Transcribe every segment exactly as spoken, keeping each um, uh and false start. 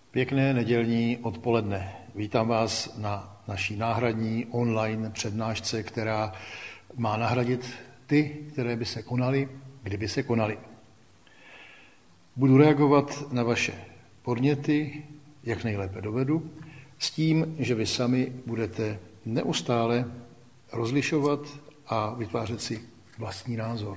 Pěkné nedělní odpoledne. Vítám vás na naší náhradní online přednášce, která má nahradit ty, které by se konaly, kdyby se konaly. Budu reagovat na vaše podněty, jak nejlépe dovedu, s tím, že vy sami budete neustále rozlišovat a vytvářet si vlastní názor.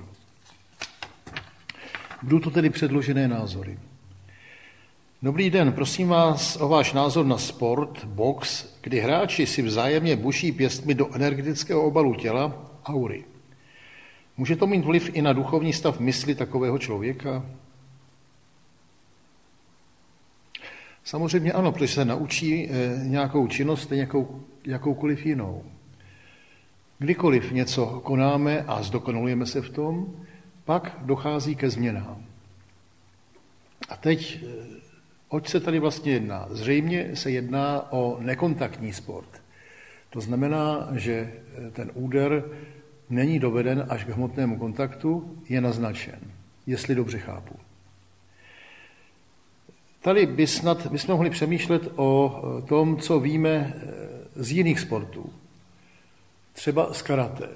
Budou to tedy předložené názory. Dobrý den, prosím vás o váš názor na sport, box, kdy hráči si vzájemně buší pěstmi do energetického obalu těla, aury. Může to mít vliv i na duchovní stav mysli takového člověka? Samozřejmě ano, protože se naučí nějakou činnost, nějakou, jakoukoliv jinou. Kdykoliv něco konáme a zdokonalujeme se v tom, pak dochází ke změnám. A teď, oč se tady vlastně jedná? Zřejmě se jedná o nekontaktní sport. To znamená, že ten úder není doveden až k hmotnému kontaktu, je naznačen, jestli dobře chápu. Tady by snad bychom mohli přemýšlet o tom, co víme z jiných sportů. Třeba z karate.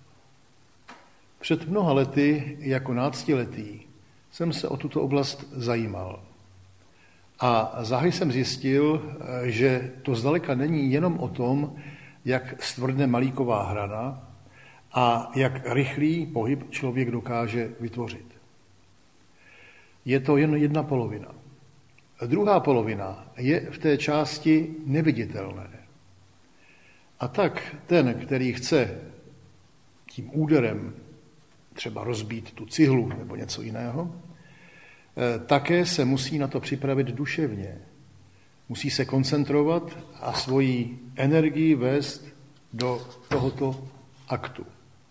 Před mnoha lety, jako náctiletý, jsem se o tuto oblast zajímal. A záhy jsem zjistil, že to zdaleka není jenom o tom, jak stvrdne malíková hrana a jak rychlý pohyb člověk dokáže vytvořit. Je to jen jedna polovina. Druhá polovina je v té části neviditelné. A tak ten, který chce tím úderem třeba rozbít tu cihlu nebo něco jiného, také se musí na to připravit duševně. Musí se koncentrovat a svoji energii vést do tohoto aktu.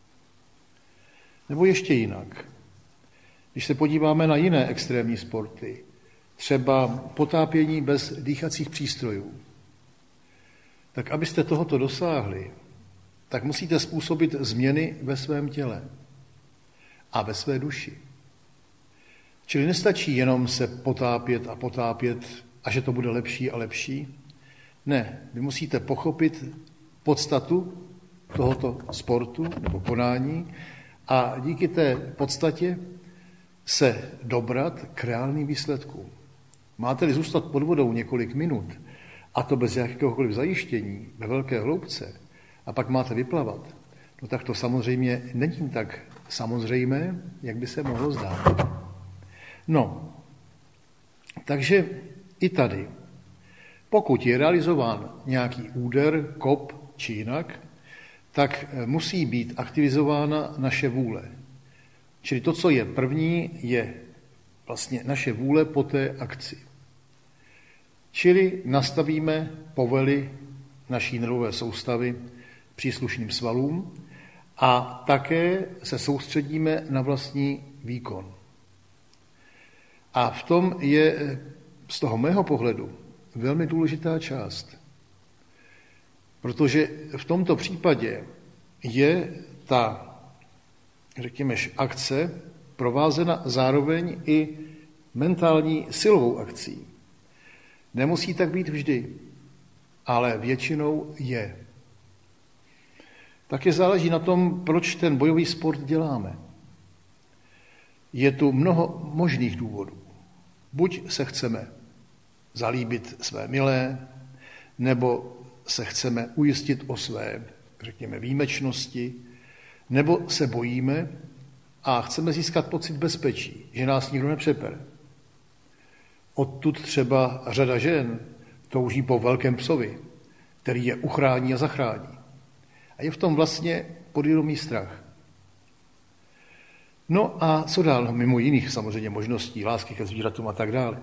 Nebo ještě jinak. Když se podíváme na jiné extrémní sporty, třeba potápění bez dýchacích přístrojů, tak abyste tohoto dosáhli, tak musíte způsobit změny ve svém těle a ve své duši. Čili nestačí jenom se potápět a potápět a že to bude lepší a lepší. Ne, vy musíte pochopit podstatu tohoto sportu nebo konání a díky té podstatě se dobrat k reálným výsledkům. Máte-li zůstat pod vodou několik minut, a to bez jakéhokoliv zajištění, ve velké hloubce, a pak máte vyplavat, no tak to samozřejmě není tak samozřejmé, jak by se mohlo zdát. No, takže i tady, pokud je realizován nějaký úder, kop či jinak, tak musí být aktivizována naše vůle. Čili to, co je první, je vlastně naše vůle po té akci. Čili nastavíme povely naší nervové soustavy příslušným svalům a také se soustředíme na vlastní výkon. A v tom je z toho mého pohledu velmi důležitá část. Protože v tomto případě je ta, řekněme, akce provázena zároveň i mentální silovou akcí. Nemusí tak být vždy, ale většinou je. Také záleží na tom, proč ten bojový sport děláme. Je tu mnoho možných důvodů. Buď se chceme zalíbit své milé, nebo se chceme ujistit o své, řekněme, výjimečnosti, nebo se bojíme a chceme získat pocit bezpečí, že nás nikdo nepřepere. Odtud třeba řada žen touží po velkém psovi, který je uchrání a zachrání. A je v tom vlastně podvědomý strach. No a co dál? Mimo jiných samozřejmě možností, lásky ke zvířatům a tak dále.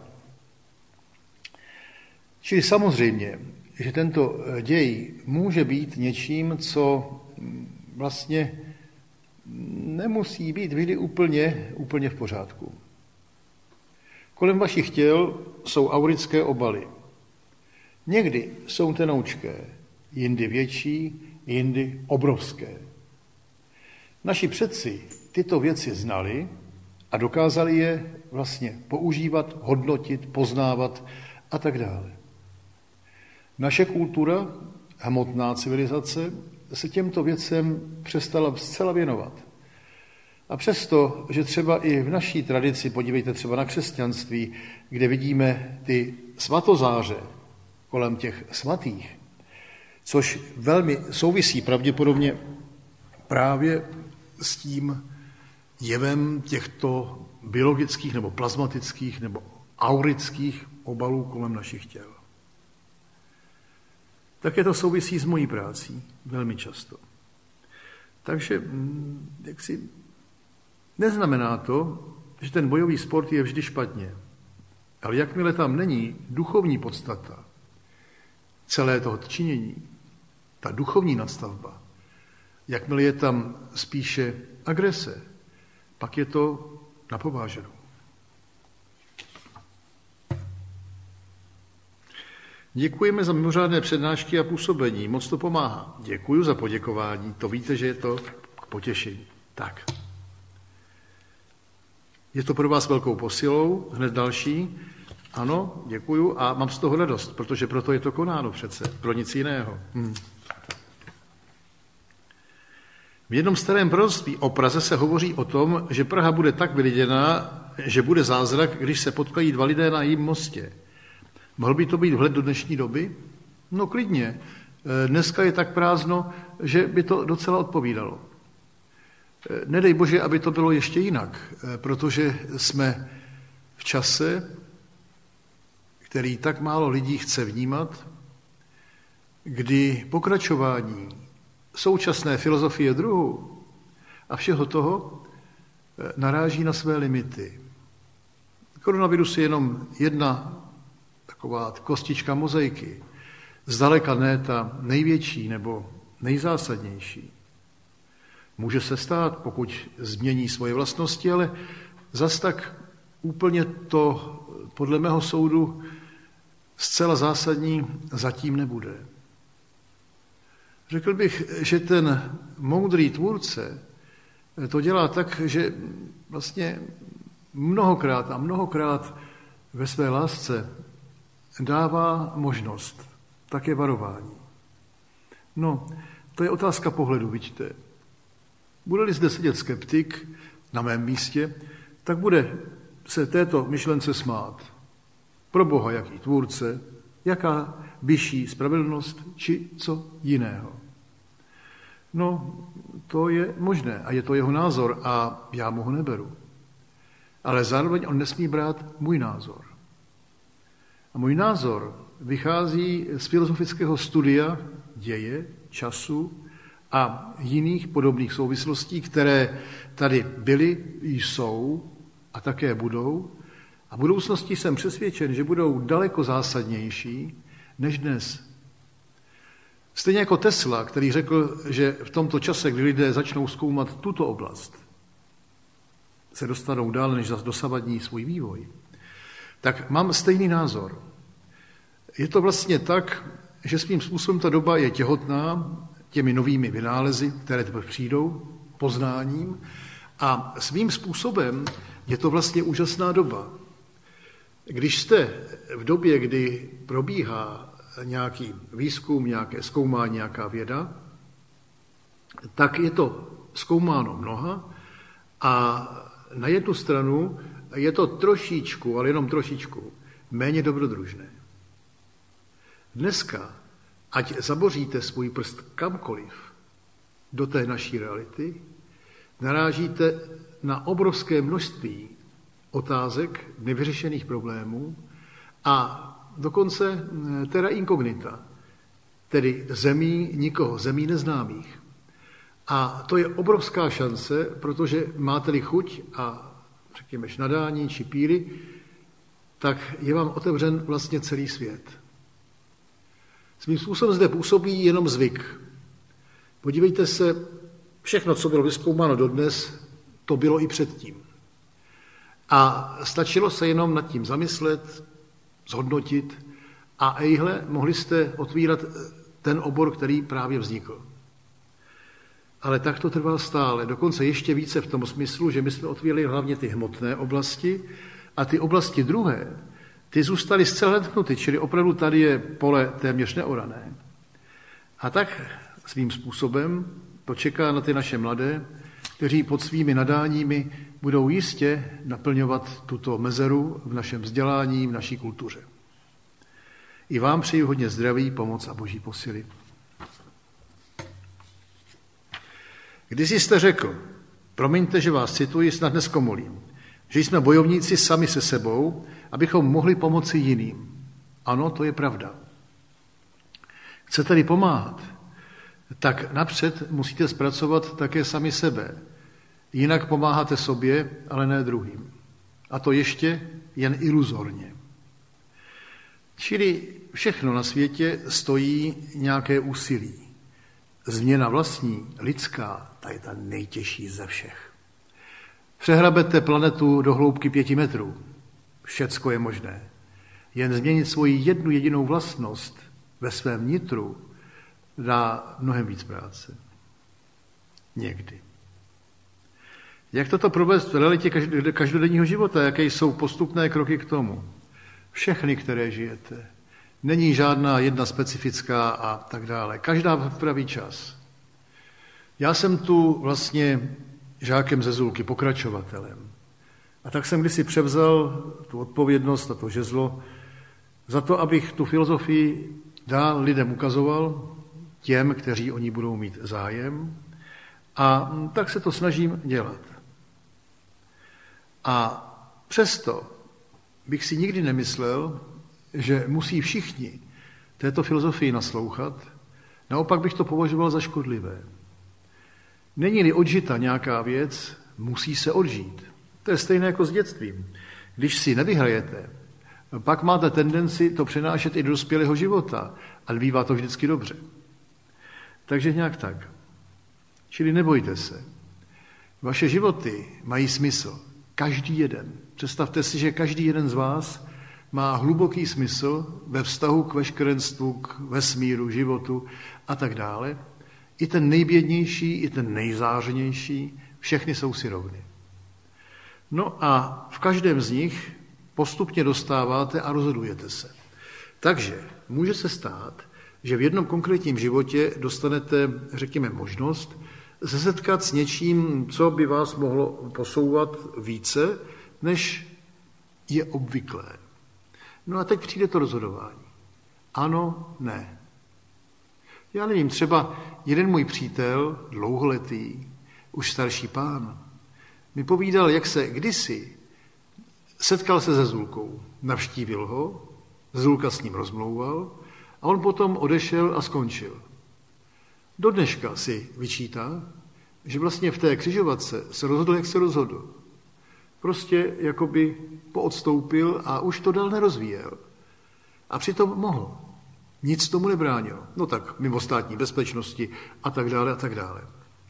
Čili samozřejmě, že tento děj může být něčím, co vlastně nemusí být vždy úplně, úplně v pořádku. Kolem vašich těl jsou aurické obaly. Někdy jsou tenoučké, jindy větší, jindy obrovské. Naši předci tyto věci znali a dokázali je vlastně používat, hodnotit, poznávat a tak dále. Naše kultura, hmotná civilizace, se těmto věcem přestala zcela věnovat. A přesto, že třeba i v naší tradici, podívejte třeba na křesťanství, kde vidíme ty svatozáře kolem těch svatých, což velmi souvisí pravděpodobně právě s tím jevem těchto biologických nebo plazmatických nebo aurických obalů kolem našich těl. Také to souvisí s mojí prací velmi často. Takže jak si, neznamená to, že ten bojový sport je vždy špatně. Ale jakmile tam není duchovní podstata celé toho činění, ta duchovní nadstavba, jakmile je tam spíše agrese, pak je to na pováženou. Děkujeme za mimořádné přednášky a působení, moc to pomáhá. Děkuji za poděkování, to víte, že je to k potěšení. Tak. Je to pro vás velkou posilou, hned další. Ano, děkuju a mám z toho radost, protože proto je to konáno přece, pro nic jiného. Hm. V jednom starém proroctví o Praze se hovoří o tom, že Praha bude tak vyliděná, že bude zázrak, když se potkají dva lidé na jejím mostě. Mohl by to být vhled do dnešní doby? No klidně. Dneska je tak prázdno, že by to docela odpovídalo. Nedej Bože, aby to bylo ještě jinak, protože jsme v čase, který tak málo lidí chce vnímat, kdy pokračování současné filozofie druhu a všeho toho naráží na své limity. Koronavirus je jenom jedna taková kostička mozaiky, zdaleka ne ta největší nebo nejzásadnější. Může se stát, pokud změní svoje vlastnosti, ale zas tak úplně to, podle mého soudu, zcela zásadní zatím nebude. Řekl bych, že ten moudrý tvůrce to dělá tak, že vlastně mnohokrát a mnohokrát ve své lásce dává možnost, také varování. No, to je otázka pohledu, vidíte. Bude-li zde sedět skeptik na mém místě, tak bude se této myšlence smát. Pro Boha, jaký tvůrce, jaká vyšší spravedlnost, či co jiného. No, to je možné a je to jeho názor a já mu ho neberu. Ale zároveň on nesmí brát můj názor. A můj názor vychází z filozofického studia děje, času a jiných podobných souvislostí, které tady byly, jsou a také budou. A v budoucnosti jsem přesvědčen, že budou daleko zásadnější než dnes. Stejně jako Tesla, který řekl, že v tomto čase, kdy lidé začnou zkoumat tuto oblast, se dostanou dál než dosavadní svůj vývoj, tak mám stejný názor. Je to vlastně tak, že svým způsobem ta doba je těhotná těmi novými vynálezy, které teprve přijdou, poznáním, a svým způsobem je to vlastně úžasná doba. Když jste v době, kdy probíhá nějaký výzkum, nějaké zkoumání, nějaká věda, tak je to zkoumáno mnoha a na jednu stranu je to trošičku, ale jenom trošičku, méně dobrodružné. Dneska, ať zaboříte svůj prst kamkoliv do té naší reality, narážíte na obrovské množství otázek, nevyřešených problémů a dokonce terra incognita, tedy zemí nikoho, zemí neznámých. A to je obrovská šance, protože máte-li chuť a řekněme nadání či píly, tak je vám otevřen vlastně celý svět. Svým způsobem zde působí jenom zvyk. Podívejte se, všechno, co bylo vyzkoumáno dodnes, to bylo i předtím. A stačilo se jenom nad tím zamyslet, zhodnotit a ejhle, mohli jste otvírat ten obor, který právě vznikl. Ale tak to trvá stále, dokonce ještě více v tom smyslu, že my jsme otvírali hlavně ty hmotné oblasti a ty oblasti druhé ty zůstaly zcela netknuty, čili opravdu tady je pole téměř neorané. A tak svým způsobem to čeká na ty naše mladé, kteří pod svými nadáními budou jistě naplňovat tuto mezeru v našem vzdělání, v naší kultuře. I vám přeji hodně zdraví, pomoc a boží posily. Když jste řekl, promiňte, že vás cituji, snad neskomolím, že jsme bojovníci sami se sebou, abychom mohli pomoci jiným. Ano, to je pravda. Chcete-li pomáhat, tak napřed musíte zpracovat také sami sebe. Jinak pomáháte sobě, ale ne druhým. A to ještě jen iluzorně. Čili všechno na světě stojí nějaké úsilí. Změna vlastní, lidská, ta je ta nejtěžší ze všech. Přehrabete planetu do hloubky pěti metrů. Všecko je možné. Jen změnit svoji jednu jedinou vlastnost ve svém nitru dá mnohem víc práce. Někdy. Jak toto provést v realitě každodenního života? Jaké jsou postupné kroky k tomu? Všechny, které žijete. Není žádná jedna specifická a tak dále. Každá v pravý čas. Já jsem tu vlastně žákem ze Zulky, pokračovatelem. A tak jsem kdysi převzal tu odpovědnost a to žezlo za to, abych tu filozofii dál lidem ukazoval, těm, kteří o ní budou mít zájem. A tak se to snažím dělat. A přesto bych si nikdy nemyslel, že musí všichni této filozofii naslouchat, naopak bych to považoval za škodlivé. Není-li odžita nějaká věc, musí se odžít. To je stejné jako s dětstvím. Když si nevyhrajete, pak máte tendenci to přenášet i do dospělého života a bývá to vždycky dobře. Takže nějak tak. Čili nebojte se. Vaše životy mají smysl. Každý jeden. Představte si, že každý jeden z vás má hluboký smysl ve vztahu k veškerenstvu, k vesmíru, životu a tak dále. I ten nejbědnější, i ten nejzářnější, všechny jsou si rovny. No a v každém z nich postupně dostáváte a rozhodujete se. Takže může se stát, že v jednom konkrétním životě dostanete, řekněme, možnost se setkat s něčím, co by vás mohlo posouvat více, než je obvyklé. No a teď přijde to rozhodování. Ano, ne. Já nevím, třeba jeden můj přítel, dlouholetý, už starší pán, mi povídal, jak se kdysi setkal se se Zulkou. Navštívil ho, Zulka s ním rozmlouval a on potom odešel a skončil. Do dneška si vyčítá, že vlastně v té křižovatce se rozhodl, jak se rozhodl. Prostě jakoby poodstoupil a už to dál nerozvíjel. A přitom mohl. Nic tomu nebránilo. No tak mimo státní bezpečnosti a tak dále a tak dále.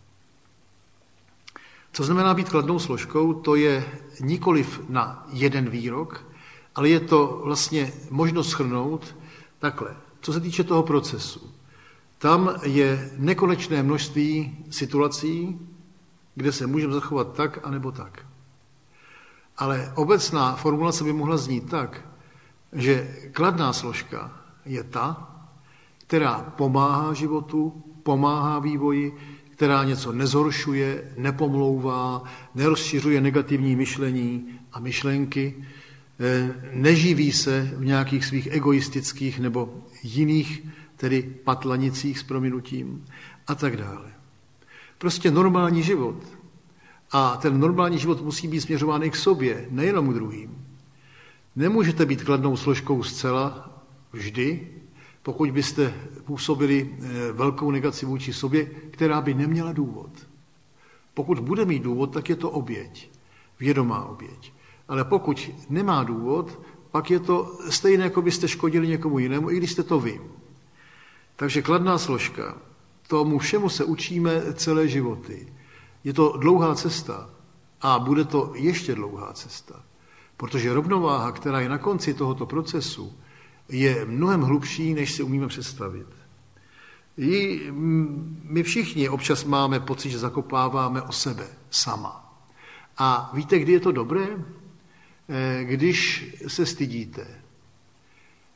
Co znamená být kladnou složkou, to je nikoliv na jeden výrok, ale je to vlastně možnost shrnout takhle. Co se týče toho procesu, tam je nekonečné množství situací, kde se můžeme zachovat tak, anebo tak. Ale obecná formulace by mohla znít tak, že kladná složka je ta, která pomáhá životu, pomáhá vývoji, která něco nezhoršuje, nepomlouvá, nerozšiřuje negativní myšlení a myšlenky, neživí se v nějakých svých egoistických nebo jiných, tedy patlanicích s prominutím a tak dále. Prostě normální život. A ten normální život musí být směřován i k sobě, nejenom k druhým. Nemůžete být kladnou složkou zcela vždy, pokud byste působili velkou negaci vůči sobě, která by neměla důvod. Pokud bude mít důvod, tak je to oběť, vědomá oběť. Ale pokud nemá důvod, pak je to stejné, jako byste škodili někomu jinému, i když jste to vy. Takže kladná složka, tomu všemu se učíme celé životy. Je to dlouhá cesta a bude to ještě dlouhá cesta, protože rovnováha, která je na konci tohoto procesu, je mnohem hlubší, než si umíme představit. I my všichni občas máme pocit, že zakopáváme o sebe sama. A víte, kdy je to dobré? Když se stydíte.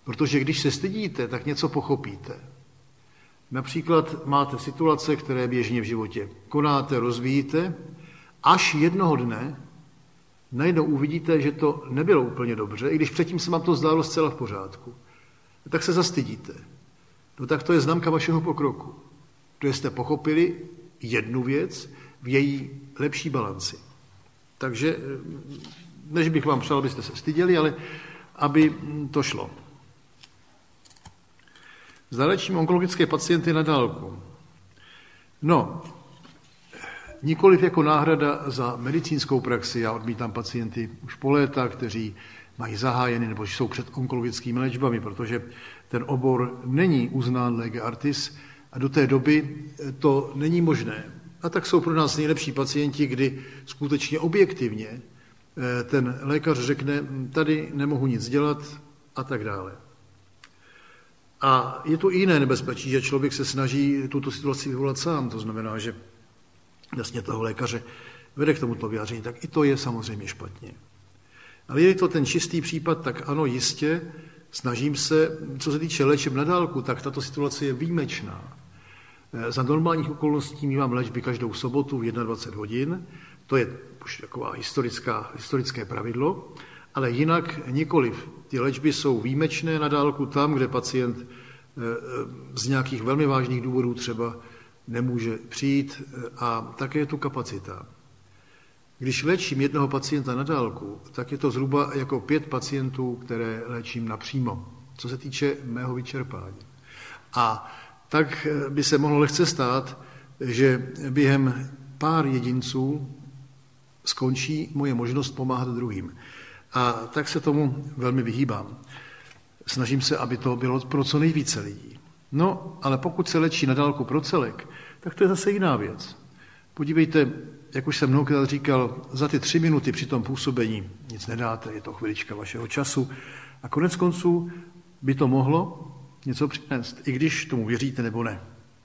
Protože když se stydíte, tak něco pochopíte. Například máte situace, které běžně v životě konáte, rozvíjíte, až jednoho dne najednou uvidíte, že to nebylo úplně dobře, i když předtím se vám to zdálo zcela v pořádku. Tak se zastydíte. No tak to je známka vašeho pokroku. To jste pochopili jednu věc v její lepší balanci. Takže, než bych vám přál, abyste se styděli, ale aby to šlo. Zalečím onkologické pacienty na dálku. No, nikoliv jako náhrada za medicínskou praxi. Já odmítám pacienty už po léta, kteří mají zahájeny nebo jsou před onkologickými léčbami, protože ten obor není uznán lege artis a do té doby to není možné. A tak jsou pro nás nejlepší pacienti, kdy skutečně objektivně ten lékař řekne, tady nemohu nic dělat a tak dále. A je tu i jiné nebezpečí, že člověk se snaží tuto situaci vyvolat sám, to znamená, že jasně toho lékaře vede k tomuto vyjádření, tak i to je samozřejmě špatně. Ale je to ten čistý případ, tak ano, jistě, snažím se, co se týče léčeb na dálku, tak tato situace je výjimečná. Za normálních okolností mívám léčby každou sobotu v dvacet jedna hodin, to je už taková historická, historické pravidlo, ale jinak nikoliv. Ty léčby jsou výjimečné na dálku tam, kde pacient z nějakých velmi vážných důvodů třeba nemůže přijít a také je tu kapacita. Když léčím jednoho pacienta na dálku, tak je to zhruba jako pět pacientů, které léčím napřímo, co se týče mého vyčerpání. A tak by se mohlo lehce stát, že během pár jedinců skončí moje možnost pomáhat druhým. A tak se tomu velmi vyhýbám. Snažím se, aby to bylo pro co nejvíce lidí. No, ale pokud se léčí na dálku pro celek, tak to je zase jiná věc. Podívejte, jak už jsem mnohokrát říkal, za ty tři minuty při tom působení nic nedáte, je to chvilička vašeho času. A konec konců by to mohlo něco přinést, i když tomu věříte nebo ne.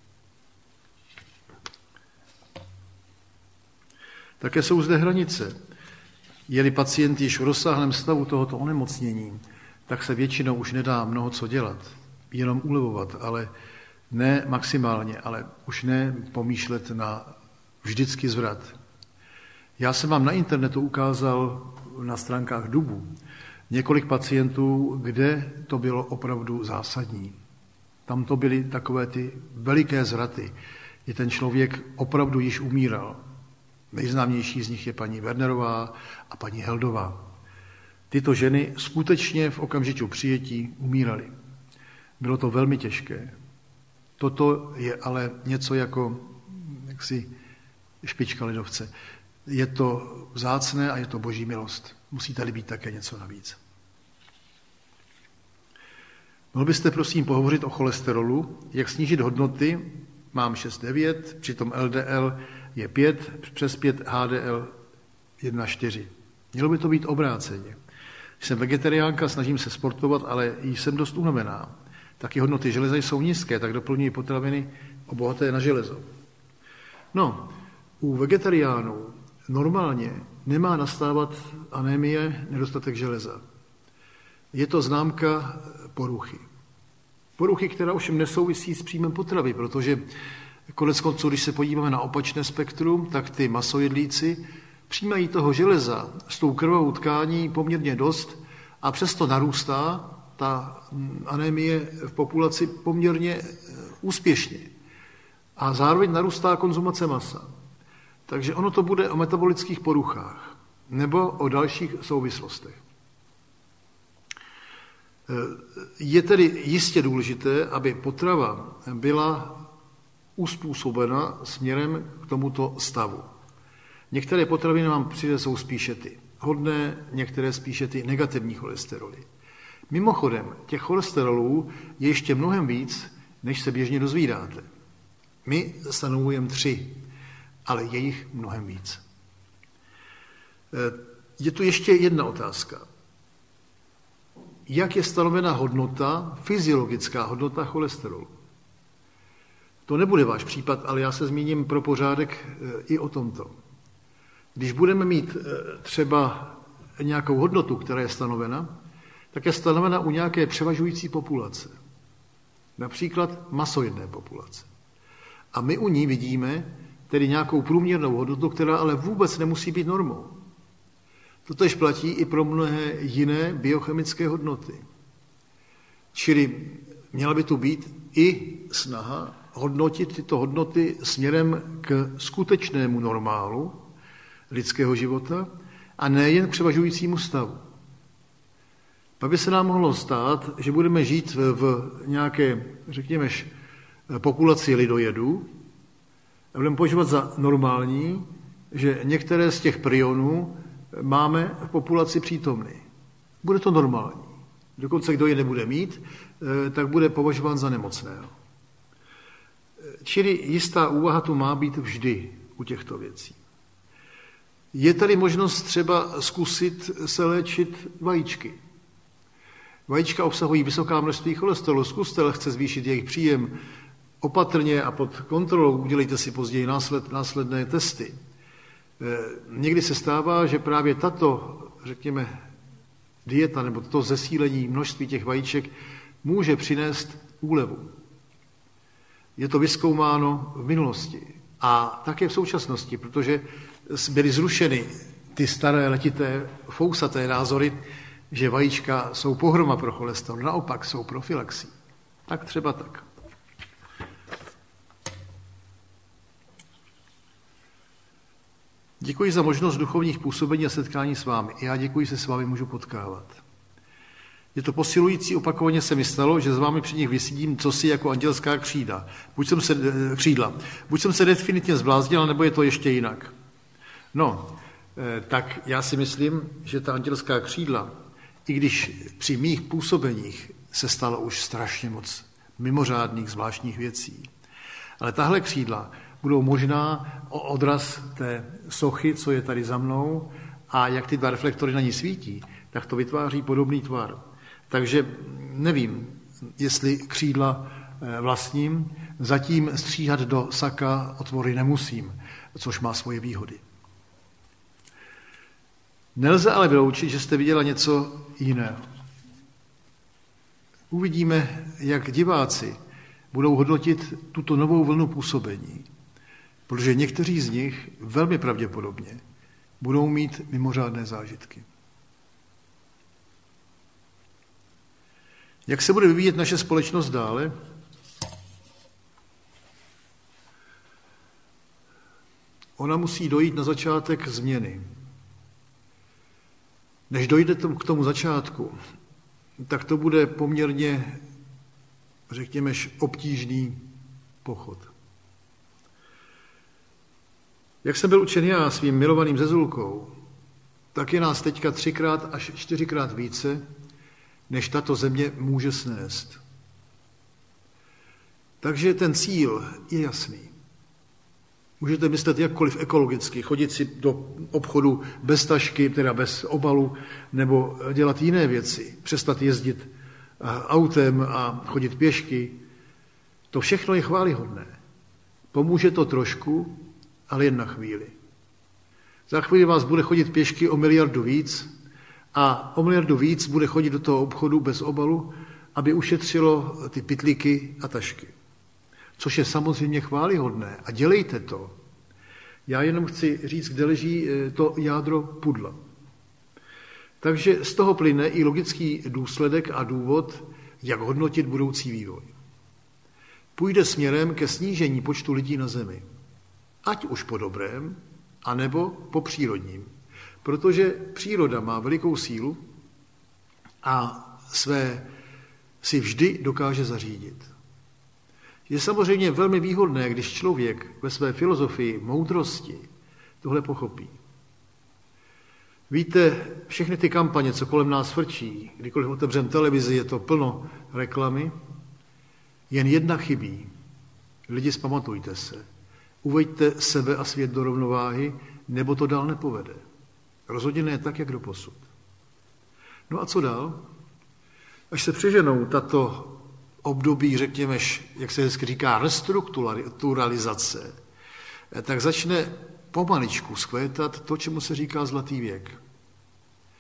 Také jsou zde hranice. Je-li pacient již v rozsáhlém stavu tohoto onemocnění, tak se většinou už nedá mnoho co dělat. Jenom ulevovat, ale ne maximálně, ale už ne pomýšlet na vždycky zvrat. Já jsem vám na internetu ukázal na stránkách Dubu několik pacientů, kde to bylo opravdu zásadní. Tam to byly takové ty veliké zvraty, kdy ten člověk opravdu již umíral. Nejznámější z nich je paní Wernerová a paní Heldová. Tyto ženy skutečně v okamžiku přijetí umíraly. Bylo to velmi těžké. Toto je ale něco jako jaksi špička ledovce. Je to vzácné a je to boží milost. Musí tady být také něco navíc. Mohl byste prosím pohovořit o cholesterolu, jak snížit hodnoty, mám šest devět, přitom L D L je pět, přes pět H D L jedna čtyři. Mělo by to být obráceně. Jsem vegetariánka, snažím se sportovat, ale jsem dost unavená. Taky hodnoty železa jsou nízké, tak doplňuji potraviny obohaté na železo. No, u vegetariánů normálně nemá nastávat anémie, nedostatek železa. Je to známka poruchy. Poruchy, která ovšem nesouvisí s příjmem potravy, protože konec konců, když se podíváme na opačné spektrum, tak ty masojedlíci přijímají toho železa s tou krvavou tkání poměrně dost a přesto narůstá ta anémie v populaci poměrně úspěšně. A zároveň narůstá konzumace masa. Takže ono to bude o metabolických poruchách nebo o dalších souvislostech. Je tedy jistě důležité, aby potrava byla uspůsobena směrem k tomuto stavu. Některé potraviny vám přijde, jsou spíše ty hodné, některé spíše ty negativní cholesteroly. Mimochodem, těch cholesterolů je ještě mnohem víc, než se běžně dozvídáte. My stanovujeme tři, ale je jich mnohem víc. Je tu ještě jedna otázka. Jak je stanovena hodnota, fyziologická hodnota cholesterolu? To nebude váš případ, ale já se zmíním pro pořádek i o tomto. Když budeme mít třeba nějakou hodnotu, která je stanovena, tak je stanovena u nějaké převažující populace. Například masojedné populace. A my u ní vidíme tedy nějakou průměrnou hodnotu, která ale vůbec nemusí být normou. Totež platí i pro mnohé jiné biochemické hodnoty. Čili měla by tu být i snaha hodnotit tyto hodnoty směrem k skutečnému normálu lidského života a nejen k převažujícímu stavu. Pak by se nám mohlo stát, že budeme žít v nějaké, řekněme, populaci lidojedů a budeme považovat za normální, že některé z těch prionů máme v populaci přítomny. Bude to normální. Dokonce kdo je nebude mít, tak bude považován za nemocného. Čili jistá úvaha tu má být vždy u těchto věcí. Je tady možnost třeba zkusit se léčit vajíčky. Vajíčka obsahují vysoká množství cholesterolu. Zkuste lehce zvýšit jejich příjem opatrně a pod kontrolou. Udělejte si později násled, následné testy. Někdy se stává, že právě tato, řekněme, dieta nebo to zesílení množství těch vajíček může přinést úlevu. Je to vyzkoumáno v minulosti a také v současnosti, protože byly zrušeny ty staré letité fousaté názory, že vajíčka jsou pohroma pro cholesterol, naopak jsou profilaxí. Tak třeba tak. Děkuji za možnost duchovních působení a setkání s vámi. Já děkuji, že se s vámi můžu potkávat. Je to posilující, opakovaně se mi stalo, že s vámi při nich vysídím cosi jako andělská křída. Buď jsem se, křídla. Buď jsem se definitivně zbláznil, nebo je to ještě jinak. No, tak já si myslím, že ta andělská křídla, i když při mých působeních se stalo už strašně moc mimořádných, zvláštních věcí, ale tahle křídla budou možná odraz té sochy, co je tady za mnou, a jak ty dva reflektory na ní svítí, tak to vytváří podobný tvar. Takže nevím, jestli křídla vlastním, zatím stříhat do saka otvory nemusím, což má svoje výhody. Nelze ale vyloučit, že jste viděla něco jiného. Uvidíme, jak diváci budou hodnotit tuto novou vlnu působení, protože někteří z nich velmi pravděpodobně budou mít mimořádné zážitky. Jak se bude vyvíjet naše společnost dále? Ona musí dojít na začátek změny. Než dojde k tomu začátku, tak to bude poměrně, řekněme, obtížný pochod. Jak jsem byl učen já svým milovaným Zezulkou, tak je nás teďka třikrát až čtyřikrát více, než tato země může snést. Takže ten cíl je jasný. Můžete myslet jakkoliv ekologicky, chodit si do obchodu bez tašky, teda bez obalu, nebo dělat jiné věci, přestat jezdit autem a chodit pěšky. To všechno je chvályhodné. Pomůže to trošku, ale jen na chvíli. Za chvíli vás bude chodit pěšky o miliardu víc a o miliardu víc bude chodit do toho obchodu bez obalu, aby ušetřilo ty pytlíky a tašky. Což je samozřejmě chvályhodné a dělejte to. Já jenom chci říct, kde leží to jádro pudla. Takže z toho plyne i logický důsledek a důvod, jak hodnotit budoucí vývoj. Půjde směrem ke snížení počtu lidí na zemi. Ať už po dobrém, anebo po přírodním. Protože příroda má velikou sílu a své si vždy dokáže zařídit. Je samozřejmě velmi výhodné, když člověk ve své filozofii moudrosti tohle pochopí. Víte, všechny ty kampaně, co kolem nás frčí, kdykoliv otevřem televizi, je to plno reklamy, jen jedna chybí. Lidi, zpamatujte se. Uveďte sebe a svět do rovnováhy, nebo to dál nepovede. Rozhodně ne tak, jak doposud. No a co dál? Až se přeženou tato období, řekněme, jak se hezky říká, restrukturalizace, tak začne pomaličku skvétat to, čemu se říká zlatý věk.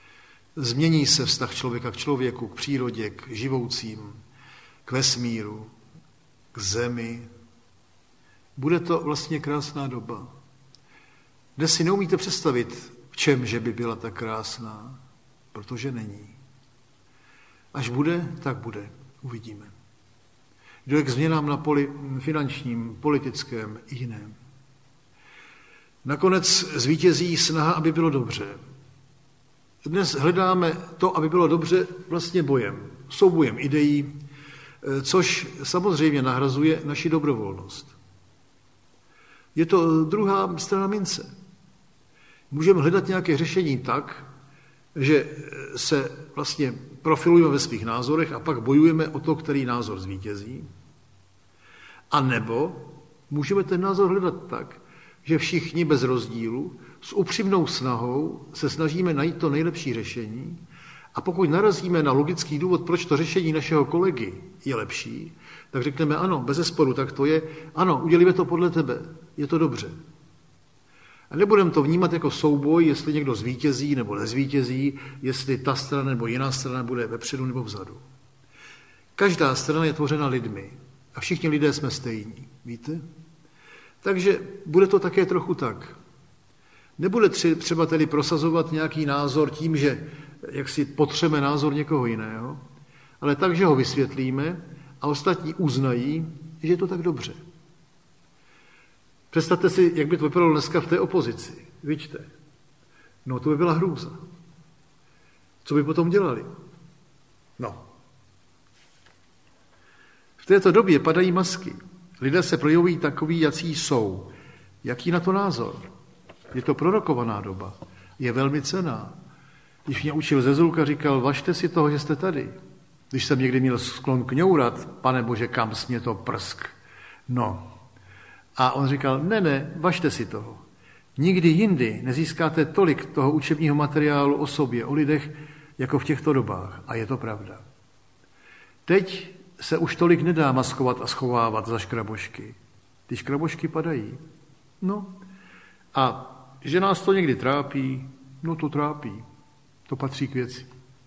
Změní se vztah člověka k člověku, k přírodě, k živoucím, k vesmíru, k zemi. Bude to vlastně krásná doba. Dnes si neumíte představit, v čem, že by byla tak krásná, protože není. Až bude, tak bude. Uvidíme. Dojde k změnám na poli finančním, politickém i jiném. Nakonec zvítězí snaha, aby bylo dobře. Dnes hledáme to, aby bylo dobře, vlastně bojem, soubojem ideí, což samozřejmě nahrazuje naši dobrovolnost. Je to druhá strana mince. Můžeme hledat nějaké řešení tak, že se vlastně profilujeme ve svých názorech a pak bojujeme o to, který názor zvítězí. A nebo můžeme ten názor hledat tak, že všichni bez rozdílu s upřímnou snahou se snažíme najít to nejlepší řešení a pokud narazíme na logický důvod, proč to řešení našeho kolegy je lepší, tak řekneme ano, bezesporu, tak to je, ano, udělíme to podle tebe, je to dobře. A nebudeme to vnímat jako souboj, jestli někdo zvítězí nebo nezvítězí, jestli ta strana nebo jiná strana bude vepředu nebo vzadu. Každá strana je tvořena lidmi a všichni lidé jsme stejní, víte? Takže bude to také trochu tak. Nebude třeba tedy prosazovat nějaký názor tím, že jak si potřeme názor někoho jiného, ale tak, že ho vysvětlíme a ostatní uznají, že je to tak dobře. Představte si, jak by to vypadalo dneska v té opozici. Vyčte. No to by byla hrůza. Co by potom dělali? No. V této době padají masky. Lidé se projevují takový, jací jsou. Jaký na to názor? Je to prorokovaná doba. Je velmi cenná. Když mě učil Zezulka, říkal, važte si toho, že jste tady. Když jsem někdy měl sklon kňourat, pane Bože, kam smě to prsk. No. A on říkal, ne, ne, važte si toho. Nikdy jindy nezískáte tolik toho učebního materiálu o sobě, o lidech, jako v těchto dobách. A je to pravda. Teď se už tolik nedá maskovat a schovávat za škrabošky. Ty škrabošky padají. No. A že nás to někdy trápí, no to trápí. To patří k věci.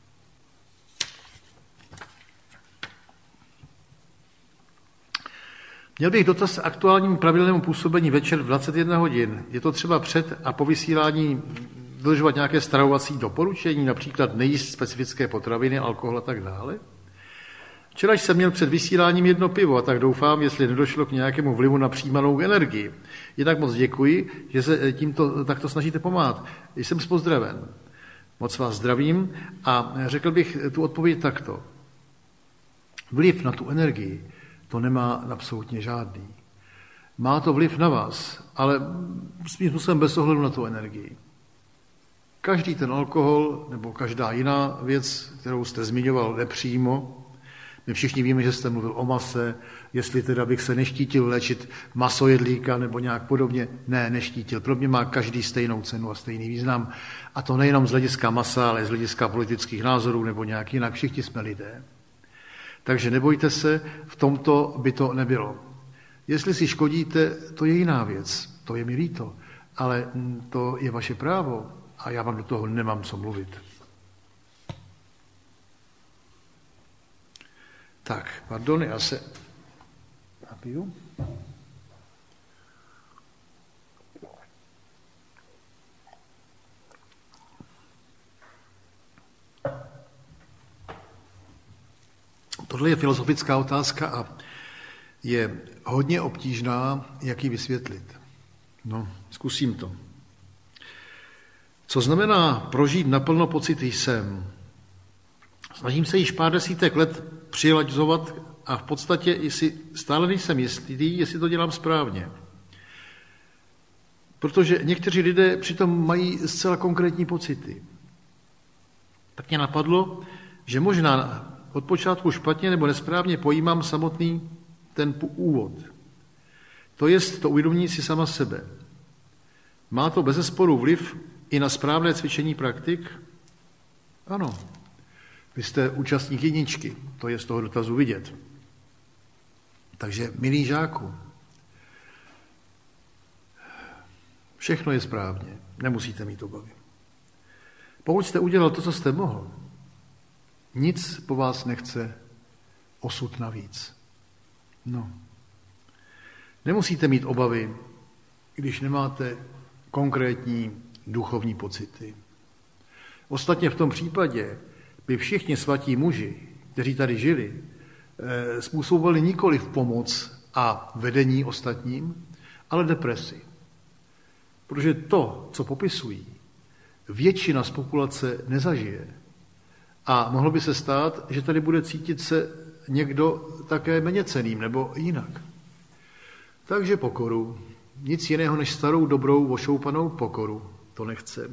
Měl bych dotaz aktuálnímu pravidelnému působení večer v dvacet jedna hodin. Je to třeba před a po vysílání dodržovat nějaké stravovací doporučení, například nejíst specifické potraviny, alkohol a tak dále? Včera jsem měl před vysíláním jedno pivo a tak doufám, jestli nedošlo k nějakému vlivu na přijímanou energii. Jinak moc děkuji, že se tímto takto snažíte pomáhat. Jsem pozdraven. Moc vás zdravím a řekl bych tu odpověď takto. Vliv na tu energii to nemá absolutně žádný. Má to vliv na vás, ale svým způsobem bez ohledu na tu energii. Každý ten alkohol nebo každá jiná věc, kterou jste zmiňoval nepřímo, my všichni víme, že jste mluvil o mase, jestli teda bych se neštítil léčit masojedlíka nebo nějak podobně. Ne, neštítil. Pro mě má každý stejnou cenu a stejný význam. A to nejenom z hlediska masa, ale z hlediska politických názorů nebo nějak jinak. Všichni jsme lidé. Takže nebojte se, v tomto by to nebylo. Jestli si škodíte, to je jiná věc. To je mi líto. Ale to je vaše právo a já vám do toho nemám co mluvit. Tak, pardon, já se napiju. Tohle je filozofická otázka a je hodně obtížná, jak ji vysvětlit. No, zkusím to. Co znamená prožít naplno pocity jsem? Snažím se již pár desítek let přilaďzovat a v podstatě si stále nejsem jistý, jestli to dělám správně. Protože někteří lidé přitom mají zcela konkrétní pocity. Tak mě napadlo, že možná od počátku špatně nebo nesprávně pojímám samotný ten úvod. To jest to uvědomění si sama sebe. Má to bezesporu vliv i na správné cvičení praktik? Ano. Vy jste účastník jedničky, to je z toho dotazu vidět. Takže, milí žáku, všechno je správně, nemusíte mít obavy. Pokud jste udělal to, co jste mohl, nic po vás nechce osud navíc. No. Nemusíte mít obavy, když nemáte konkrétní duchovní pocity. Ostatně v tom případě by všichni svatí muži, kteří tady žili, způsobovali nikoliv pomoc a vedení ostatním, ale depresi. Protože to, co popisují, většina z populace nezažije. A mohlo by se stát, že tady bude cítit se někdo také méněcenným nebo jinak. Takže pokoru. Nic jiného než starou, dobrou, ošoupanou pokoru. To nechce.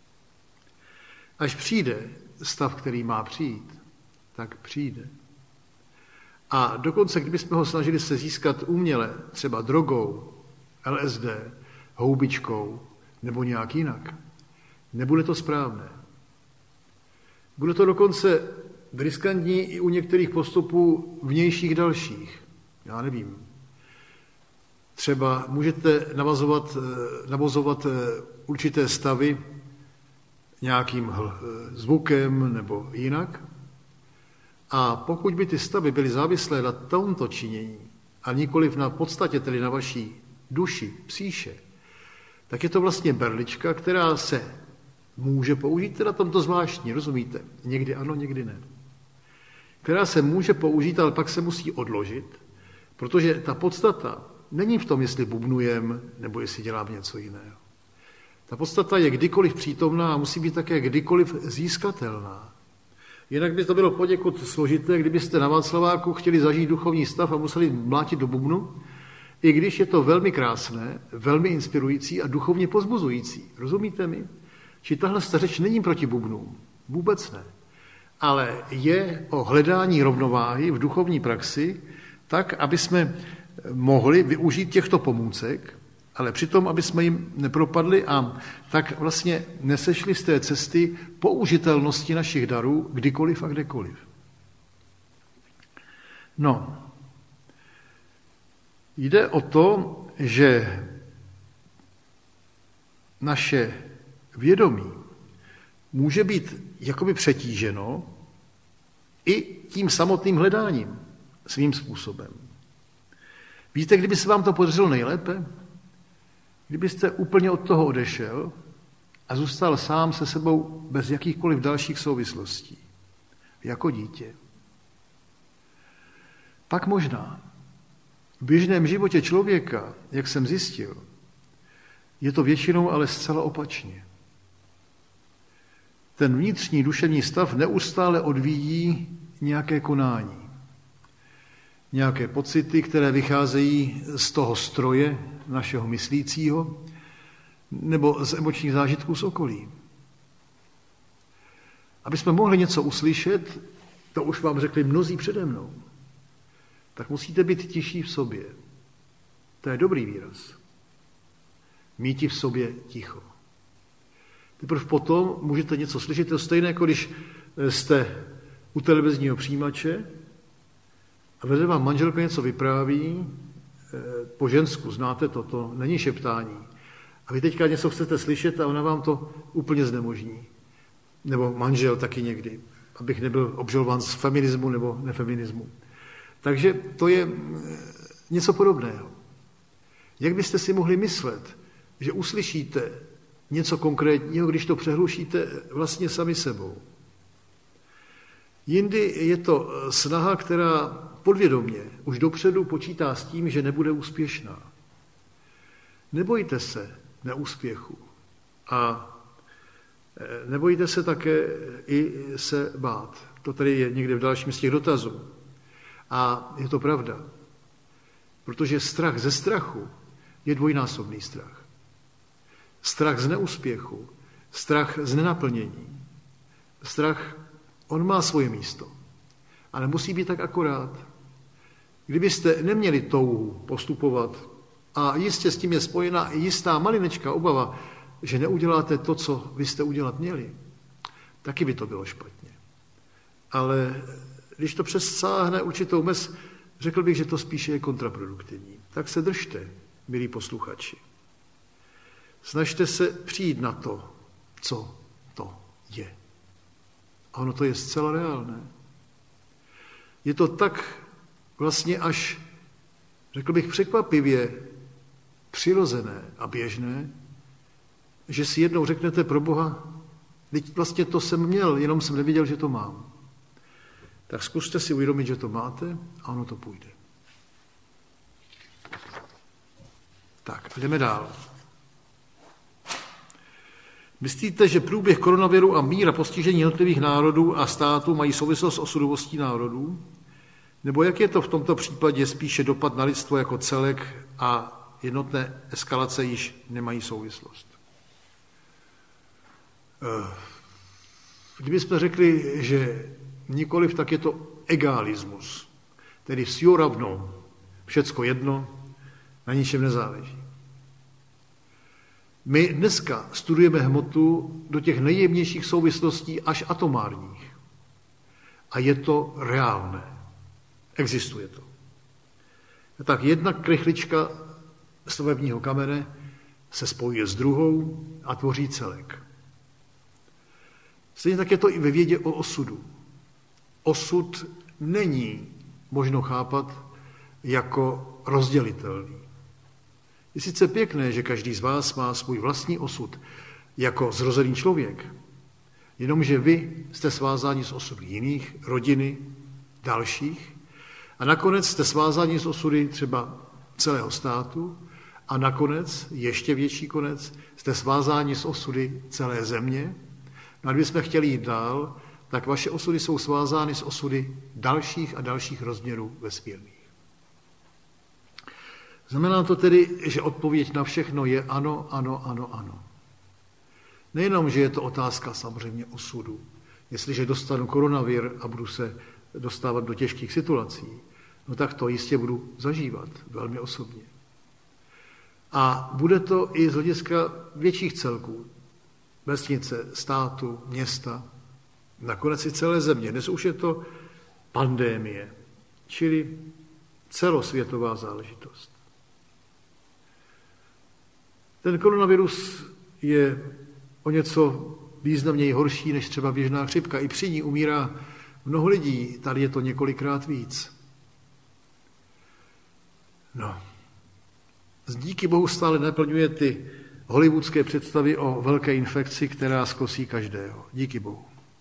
Až přijde stav, který má přijít, tak přijde. A dokonce, kdybychom ho snažili se získat uměle, třeba drogou, L S D, houbičkou nebo nějak jinak, nebude to správné. Bude to dokonce riskantní i u některých postupů vnějších dalších. Já nevím. Třeba můžete navazovat, navozovat určité stavy nějakým zvukem nebo jinak. A pokud by ty stavy byly závislé na tomto činění a nikoliv na podstatě, tedy na vaší duši, psíše, tak je to vlastně berlička, která se může použít, teda tomto zvláštní, rozumíte? Někdy ano, někdy ne. Která se může použít, ale pak se musí odložit, protože ta podstata není v tom, jestli bubnujem, nebo jestli dělám něco jiného. Ta podstata je kdykoliv přítomná a musí být také kdykoliv získatelná. Jinak by to bylo poněkud složité, kdybyste na Václaváku chtěli zažít duchovní stav a museli mlátit do bubnu, i když je to velmi krásné, velmi inspirující a duchovně pozbuzující. Rozumíte mi? Či tahle řeč není proti bubnům. Vůbec ne. Ale je o hledání rovnováhy v duchovní praxi tak, aby jsme mohli využít těchto pomůcek, ale přitom, aby jsme jim nepropadli a tak vlastně nesešli z té cesty použitelnosti našich darů kdykoliv a kdekoliv. No, jde o to, že naše vědomí může být jakoby přetíženo i tím samotným hledáním svým způsobem. Víte, kdyby se vám to podařilo nejlépe? Kdybyste úplně od toho odešel a zůstal sám se sebou bez jakýchkoliv dalších souvislostí, jako dítě. Pak možná v běžném životě člověka, jak jsem zjistil, je to většinou ale zcela opačně. Ten vnitřní duševní stav neustále odvíjí nějaké konání. Nějaké pocity, které vycházejí z toho stroje našeho myslícího nebo z emočních zážitků z okolí. Aby jsme mohli něco uslyšet, to už vám řekli mnozí přede mnou, tak musíte být tiší v sobě. To je dobrý výraz. Míti v sobě ticho. Teprve potom můžete něco slyšet. To stejné, jako když jste u televizního přijímače a vedle vám manželka něco vypráví, po žensku, znáte to, to není šeptání. A vy teďka něco chcete slyšet a ona vám to úplně znemožní. Nebo manžel taky někdy, abych nebyl obžalován z feminismu nebo nefeminismu. Takže to je něco podobného. Jak byste si mohli myslet, že uslyšíte něco konkrétního, když to přehlušíte vlastně sami sebou? Jindy je to snaha, která podvědomě už dopředu počítá s tím, že nebude úspěšná. Nebojte se neúspěchu a nebojte se také i se bát. To tady je někde v dalším z těch dotazů. A je to pravda, protože strach ze strachu je dvojnásobný strach. Strach z neúspěchu, strach z nenaplnění. Strach, on má svoje místo, ale musí být tak akorát. Kdybyste neměli touhu postupovat a jistě s tím je spojena i jistá malinečká obava, že neuděláte to, co vy jste udělat měli, taky by to bylo špatně. Ale když to přesáhne určitou mez, řekl bych, že to spíše je kontraproduktivní. Tak se držte, milí posluchači. Snažte se přijít na to, co to je. A ono to je zcela reálné. Je to tak vlastně až, řekl bych, překvapivě přirozené a běžné, že si jednou řeknete pro Boha, teď vlastně to jsem měl, jenom jsem nevěděl, že to mám. Tak zkuste si uvědomit, že to máte a ono to půjde. Tak a jdeme dál. Myslíte, že průběh koronaviru a míra postižení jednotlivých národů a států mají souvislost s osudovostí národů? Nebo jak je to v tomto případě spíše dopad na lidstvo jako celek a jednotné eskalace již nemají souvislost? Kdybychom řekli, že nikoliv, tak je to egalismus, tedy vsio rovno, všecko jedno, na ničem nezáleží. My dneska studujeme hmotu do těch nejjemnějších souvislostí až atomárních. A je to reálné. Existuje to. Tak jedna krychlička stavebního kamene se spojuje s druhou a tvoří celek. Stejně tak je to i ve vědě o osudu. Osud není možno chápat jako rozdělitelný. Je sice pěkné, že každý z vás má svůj vlastní osud jako zrozený člověk, jenomže vy jste svázáni s osudy jiných, rodiny, dalších a nakonec jste svázáni s osudy třeba celého státu a nakonec, ještě větší konec, jste svázáni s osudy celé země. No a kdybychom chtěli jít dál, tak vaše osudy jsou svázány s osudy dalších a dalších rozměrů vesmírných. Znamená to tedy, že odpověď na všechno je ano, ano, ano, ano. Nejenom, že je to otázka samozřejmě osudu. Jestliže dostanu koronavir a budu se dostávat do těžkých situací, no tak to jistě budu zažívat velmi osobně. A bude to i z hlediska větších celků. Vesnice, státu, města, nakonec i celé země. Dnes už je to pandémie, čili celosvětová záležitost. Ten koronavirus je o něco významněji horší než třeba běžná chřipka. I při ní umírá mnoho lidí, tady je to několikrát víc. No, díky Bohu stále naplňuje ty hollywoodské představy o velké infekci, která zkosí každého. Díky Bohu.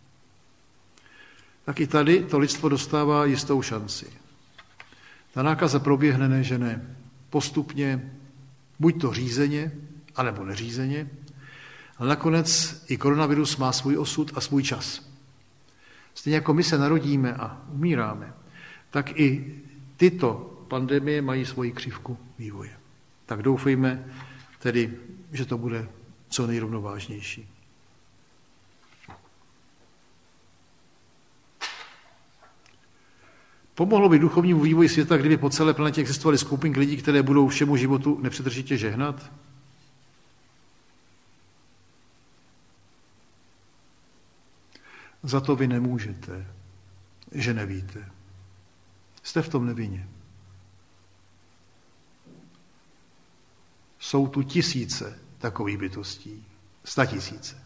Tak i tady to lidstvo dostává jistou šanci. Ta nákaza proběhne, ne, že ne, postupně, buď to řízeně, anebo neřízeně, ale nakonec i koronavirus má svůj osud a svůj čas. Stejně jako my se narodíme a umíráme, tak i tyto pandemie mají svoji křivku vývoje. Tak doufejme tedy, že to bude co nejrovnovážnější. Pomohlo by duchovnímu vývoji světa, kdyby po celé planetě existovaly skupinky lidí, které budou všemu životu nepřetržitě žehnat? Za to vy nemůžete, že nevíte. Jste v tom nevinně. Jsou tu tisíce takových bytostí, statisíce.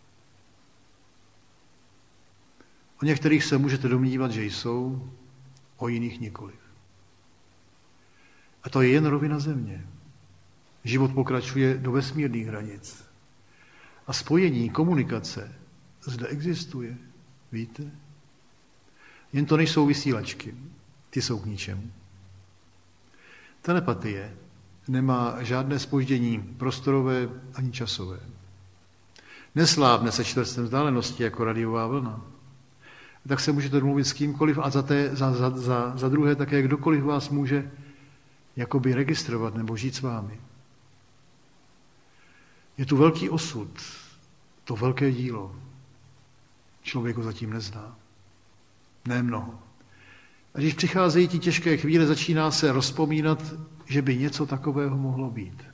O některých se můžete domnívat, že jsou, o jiných nikoliv. A to je jen rovina země. Život pokračuje do vesmírných hranic. A spojení, komunikace zde existuje, víte? Jen to nejsou vysílačky, ty jsou k ničemu. Telepatie nemá žádné zpoždění prostorové ani časové. Neslábne se čtverstvem vzdálenosti jako radiová vlna. Tak se můžete domluvit s kýmkoliv a za, té, za, za, za, za druhé také kdokoliv vás může jakoby registrovat nebo žít s vámi. Je tu velký osud, to velké dílo. Člověk ho zatím nezná. Ne mnoho. A když přicházejí ti těžké chvíle, začíná se rozpomínat, že by něco takového mohlo být.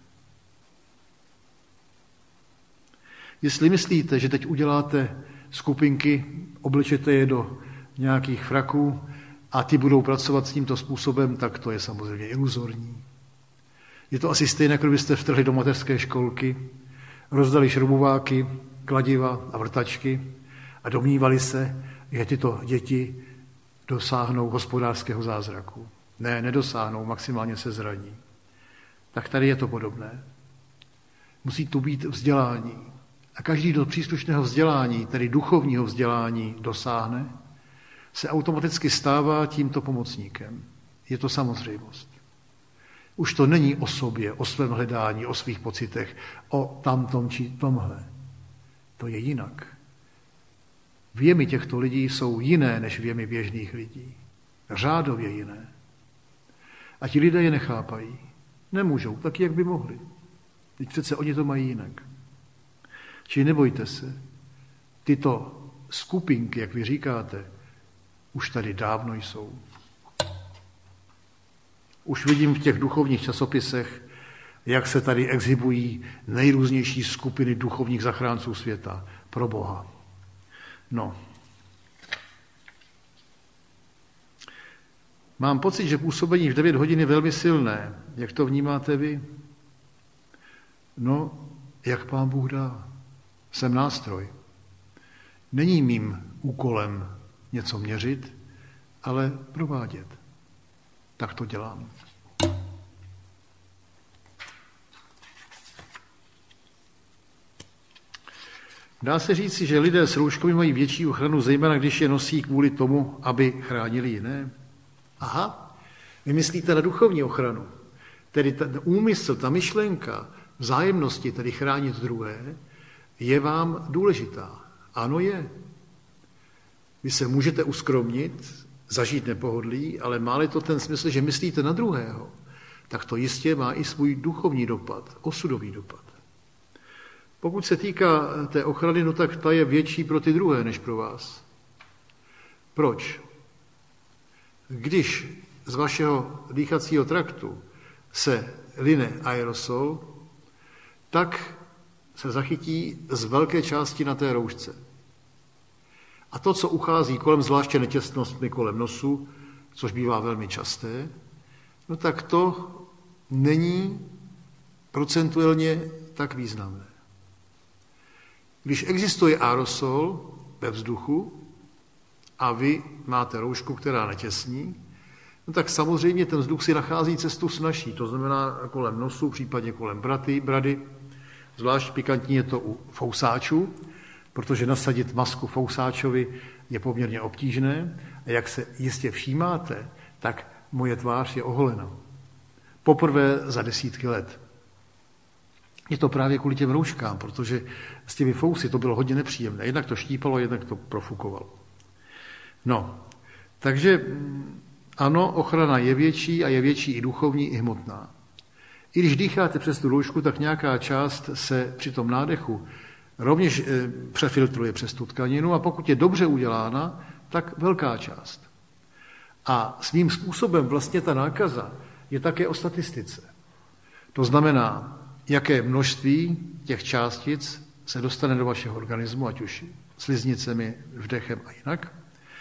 Jestli myslíte, že teď uděláte skupinky, oblečete je do nějakých fraků a ty budou pracovat s tímto způsobem, tak to je samozřejmě iluzorní. Je to asi stejné, jako kdybyste vtrhli do mateřské školky, rozdali šroubováky, kladiva a vrtačky A domnívali se, že tyto děti dosáhnou hospodářského zázraku. Ne, nedosáhnou, maximálně se zraní. Tak tady je to podobné. Musí tu být vzdělání. A každý do příslušného vzdělání, tedy duchovního vzdělání, dosáhne, se automaticky stává tímto pomocníkem. Je to samozřejmost. Už to není o sobě, o svém hledání, o svých pocitech, o tamtom či tomhle. To je jinak. Věmy těchto lidí jsou jiné než věmy běžných lidí. Řádově jiné. A ti lidé je nechápají. Nemůžou, tak jak by mohli. Teď přece oni to mají jinak. Čili nebojte se, tyto skupinky, jak vy říkáte, už tady dávno jsou. Už vidím v těch duchovních časopisech, jak se tady exhibují nejrůznější skupiny duchovních zachránců světa. Pro Boha. No. Mám pocit, že působení v devět hodin je velmi silné. Jak to vnímáte vy? No, jak Pán Bůh dá. Jsem nástroj. Není mým úkolem něco měřit, ale provádět. Tak to dělám. Dá se říci, že lidé s rouškami mají větší ochranu, zejména když je nosí kvůli tomu, aby chránili jiné? Aha, vy myslíte na duchovní ochranu. Tedy ten úmysl, ta myšlenka vzájemnosti, tedy chránit druhé, je vám důležitá. Ano, je. Vy se můžete uskromnit, zažít nepohodlí, ale má-li to ten smysl, že myslíte na druhého, tak to jistě má i svůj duchovní dopad, osudový dopad. Pokud se týká té ochrany, no tak ta je větší pro ty druhé než pro vás. Proč? Když z vašeho dýchacího traktu se line aerosol, tak se zachytí z velké části na té roušce. A to, co uchází kolem, zvláště netěsnostmi kolem nosu, což bývá velmi časté, no tak to není procentuálně tak významné. Když existuje aerosol ve vzduchu a vy máte roušku, která netěsní, no tak samozřejmě ten vzduch si nachází cestu snažší, to znamená kolem nosu, případně kolem braty, brady. Zvlášť pikantní je to u fousáčů, protože nasadit masku fousáčovi je poměrně obtížné. A jak se jistě všímáte, tak moje tvář je oholena. Poprvé za desítky let. Je to právě kvůli těm rouškám, protože s těmi fousy to bylo hodně nepříjemné. Jednak to štípalo, jednak to profukovalo. No, takže ano, ochrana je větší a je větší i duchovní, i hmotná. I když dýcháte přes tu roušku, tak nějaká část se při tom nádechu rovněž přefiltruje přes tu tkaninu a pokud je dobře udělána, tak velká část. A svým způsobem vlastně ta nákaza je také o statistice. To znamená, jaké množství těch částic se dostane do vašeho organismu, ať už sliznicemi, vdechem a jinak.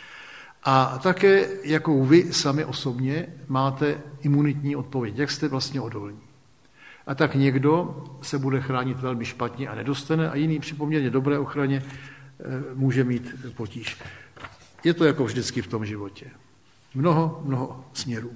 A také, jakou vy sami osobně máte imunitní odpověď, jak jste vlastně odolní. A tak někdo se bude chránit velmi špatně a nedostane a jiný při poměrně dobré ochraně může mít potíž. Je to jako vždycky v tom životě. Mnoho, mnoho směrů.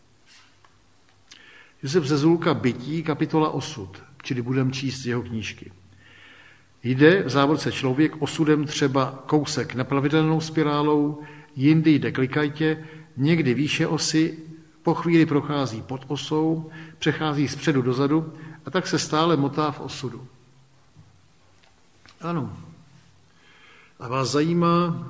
Josef Zezulka Bytí, kapitola Osud, čili budeme číst jeho knížky. Jde v závorce člověk osudem třeba kousek nepravidelnou spirálou, jindy jde klikajtě, někdy výše osy, po chvíli prochází pod osou, přechází zpředu dozadu a tak se stále motá v osudu. Ano. A vás zajímá,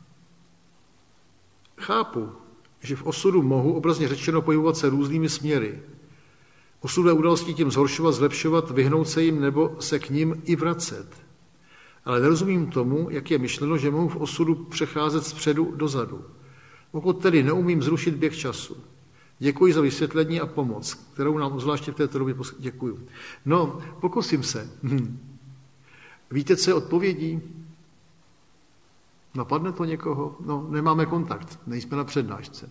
chápu, že v osudu mohu, obrazně řečeno, pohybovat se různými směry. Osudové události tím zhoršovat, zlepšovat, vyhnout se jim nebo se k ním i vracet. Ale nerozumím tomu, jak je myšleno, že mohu v osudu přecházet zpředu dozadu. Pokud tedy neumím zrušit běh času. Děkuji za vysvětlení a pomoc, kterou nám zvláště v této době poskytl. Děkuji. No, pokusím se. Hm. Víte, co je odpovědí? Napadne to někoho? No, nemáme kontakt, nejsme na přednášce.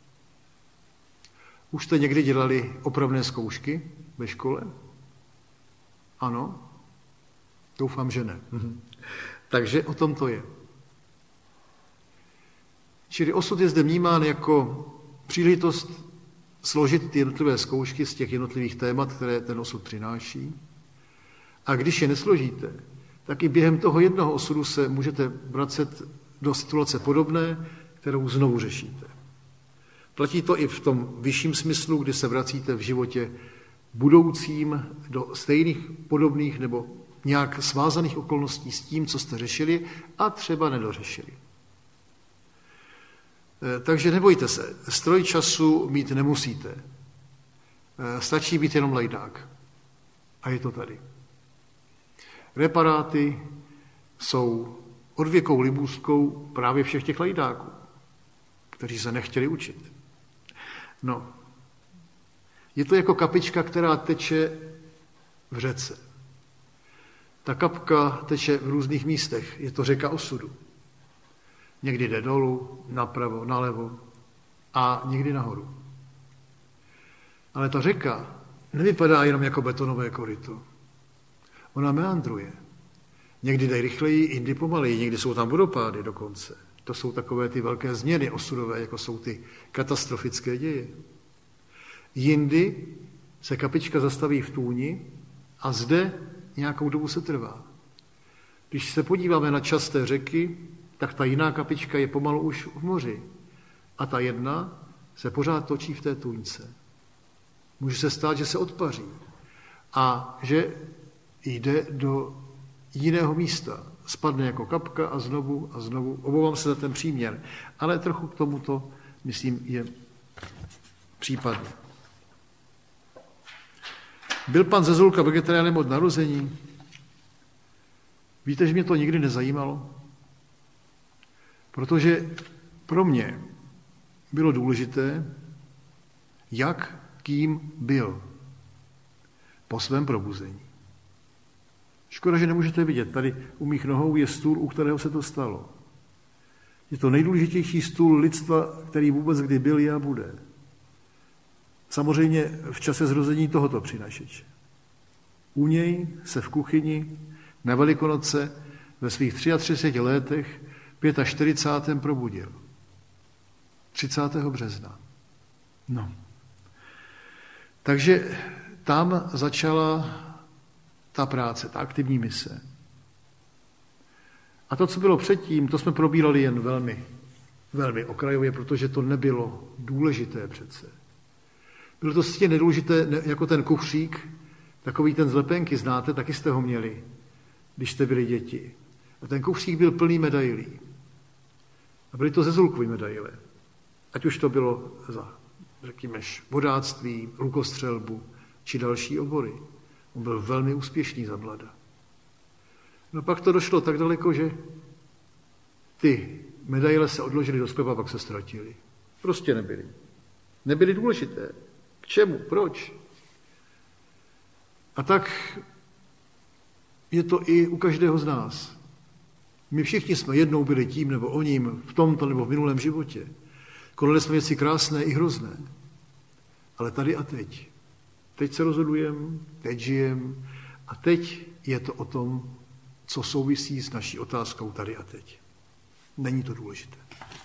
Už jste někdy dělali opravné zkoušky ve škole? Ano? Doufám, že ne. Mhm. Takže o tom to je. Čili osud je zde vnímán jako příležitost složit ty jednotlivé zkoušky z těch jednotlivých témat, které ten osud přináší. A když je nesložíte, tak i během toho jednoho osudu se můžete vracet do situace podobné, kterou znovu řešíte. Platí to i v tom vyšším smyslu, kdy se vracíte v životě budoucím do stejných, podobných nebo nějak svázaných okolností s tím, co jste řešili a třeba nedořešili. Takže nebojte se, stroj času mít nemusíte. Stačí být jenom lajdák. A je to tady. Reparáty jsou odvěkou libůstkou právě všech těch lajdáků, kteří se nechtěli učit. No, je to jako kapička, která teče v řece. Ta kapka teče v různých místech, je to řeka osudu. Někdy jde dolů, napravo, nalevo a někdy nahoru. Ale ta řeka nevypadá jenom jako betonové koryto. Ona meandruje. Někdy jde rychleji, jindy pomaleji, někdy jsou tam vodopády dokonce. To jsou takové ty velké změny osudové, jako jsou ty katastrofické děje. Jindy se kapička zastaví v tůni a zde nějakou dobu se trvá. Když se podíváme na časté řeky, tak ta jiná kapička je pomalu už v moři. A ta jedna se pořád točí v té tůňce. Může se stát, že se odpaří a že jde do jiného místa. Spadne jako kapka a znovu a znovu. Obávám se za ten příměr, ale trochu k tomuto, myslím, je případně. Byl pan Zezulka vegetariánem od narození? Víte, že mě to nikdy nezajímalo? Protože pro mě bylo důležité, jak kým byl po svém probuzení. Škoda, že nemůžete vidět. Tady u mých nohou je stůl, u kterého se to stalo. Je to nejdůležitější stůl lidstva, který vůbec kdy byl a bude. Samozřejmě v čase zrození tohoto přinašeče. U něj se v kuchyni na Velikonoce ve svých třiceti třech letech čtyřicátém pátém probudil. třicátého března. No. Takže tam začala ta práce, ta aktivní mise. A to, co bylo předtím, to jsme probírali jen velmi, velmi okrajově, protože to nebylo důležité přece. Bylo to stejně nedůležité jako ten kufřík, takový ten z lepenky, znáte, taky jste ho měli, když jste byli děti. A ten kufřík byl plný medailí. A byly to Zezulkovy medaile. Ať už to bylo za, řekněme, vodáctví, lukostřelbu či další obory. On byl velmi úspěšný za mlada. No pak to došlo tak daleko, že ty medaile se odložily do sklepa a pak se ztratily. Prostě nebyly. Nebyly důležité. K čemu? Proč? A tak je to i u každého z nás. My všichni jsme jednou byli tím nebo oním v tomto nebo v minulém životě. Konali jsme věci krásné i hrozné. Ale tady a teď. Teď se rozhodujeme, teď žijeme a teď je to o tom, co souvisí s naší otázkou tady a teď. Není to důležité.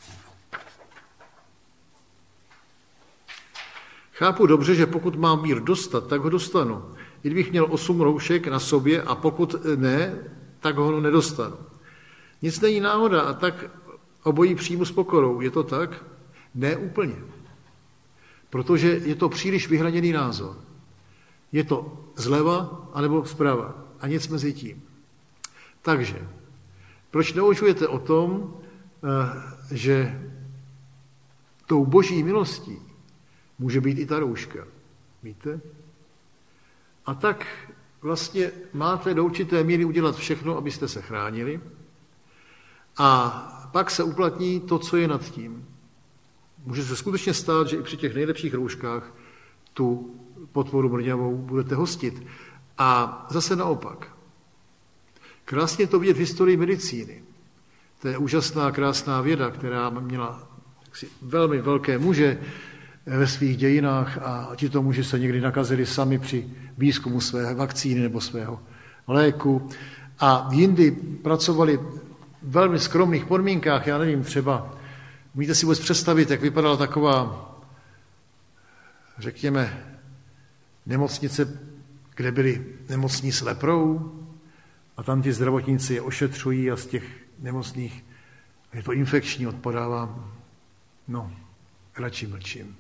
Chápu dobře, že pokud mám mír dostat, tak ho dostanu. I kdybych měl osm roušek na sobě a pokud ne, tak ho nedostanu. Nic není náhoda a tak obojí přijmu s pokorou. Je to tak? Ne úplně. Protože je to příliš vyhraněný názor. Je to zleva anebo zprava a nic mezi tím. Takže, proč neuvažujete o tom, že tou boží milostí může být i ta rouška? Víte? A tak vlastně máte do určité míry udělat všechno, abyste se chránili a pak se uplatní to, co je nad tím. Může se skutečně stát, že i při těch nejlepších rouškách tu potvoru mrňavou budete hostit. A zase naopak. Krásně to vidět v historii medicíny. To je úžasná, krásná věda, která měla jaksi velmi velké muže ve svých dějinách a tito muži se někdy nakazili sami při výzkumu své vakcíny nebo svého léku. A jindy pracovali v velmi skromných podmínkách, já nevím, třeba Umíte si vůbec představit, jak vypadala taková, řekněme, nemocnice, kde byli nemocní s leprou a tam ti zdravotníci je ošetřují a z těch nemocných je to infekční, odpadává. No, radši mlčím.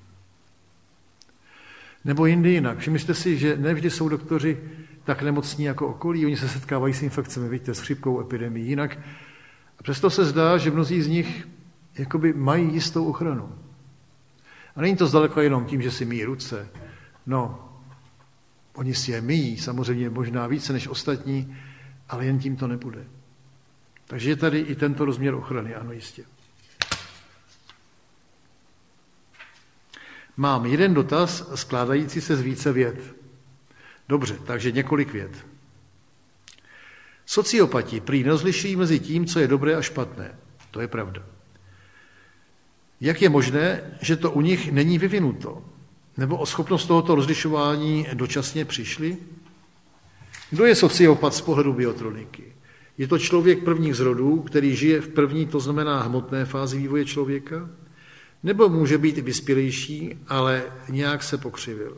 Nebo jindy jinak. Všimněte si, že nevždy jsou doktoři tak nemocní jako okolí, oni se setkávají s infekcemi, vidíte, s chřipkou, epidemií, jinak. A přesto se zdá, že mnozí z nich jakoby mají jistou ochranu. A není to zdaleka jenom tím, že si myjí ruce. No, oni si je myjí, samozřejmě možná více než ostatní, ale jen tím to nebude. Takže je tady i tento rozměr ochrany, ano, jistě. Mám jeden dotaz skládající se z více vět. Dobře, takže několik vět. Sociopati prý nerozlišují mezi tím, co je dobré a špatné. To je pravda. Jak je možné, že to u nich není vyvinuto? Nebo o schopnost tohoto rozlišování dočasně přišli? Kdo je sociopat z pohledu biotroniky? Je to člověk prvních zrodů, který žije v první, to znamená hmotné fázi vývoje člověka? Nebo může být i vyspělejší, ale nějak se pokřivil?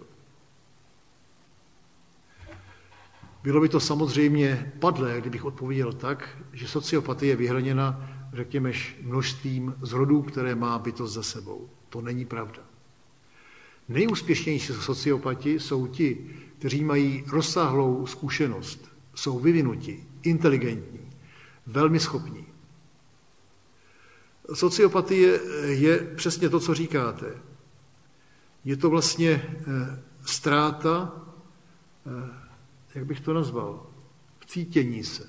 Bylo by to samozřejmě padlé, kdybych odpověděl tak, že sociopatie je vyhraněna, řekněme, množstvím zrodů, které má bytost za sebou. To není pravda. Nejúspěšnější sociopati jsou ti, kteří mají rozsáhlou zkušenost, jsou vyvinuti, inteligentní, velmi schopní. Sociopatie je přesně to, co říkáte. Je to vlastně ztráta, jak bych to nazval, vcítění se.